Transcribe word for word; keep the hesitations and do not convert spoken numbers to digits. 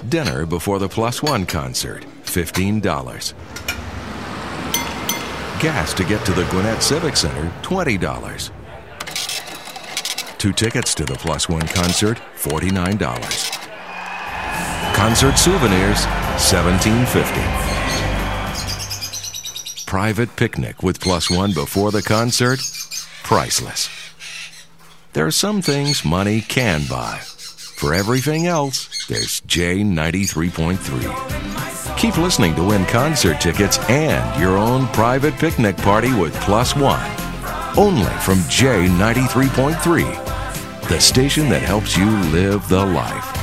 Dinner before the Plus One concert, fifteen dollars. Gas to get to the Gwinnett Civic Center, twenty dollars. Two tickets to the Plus One concert, forty-nine dollars. Concert souvenirs, seventeen fifty. Private picnic with Plus One before the concert, priceless. There are some things money can buy. For everything else, there's J ninety-three point three. Keep listening to win concert tickets and your own private picnic party with Plus One. Only from J ninety-three point three, the station that helps you live the life.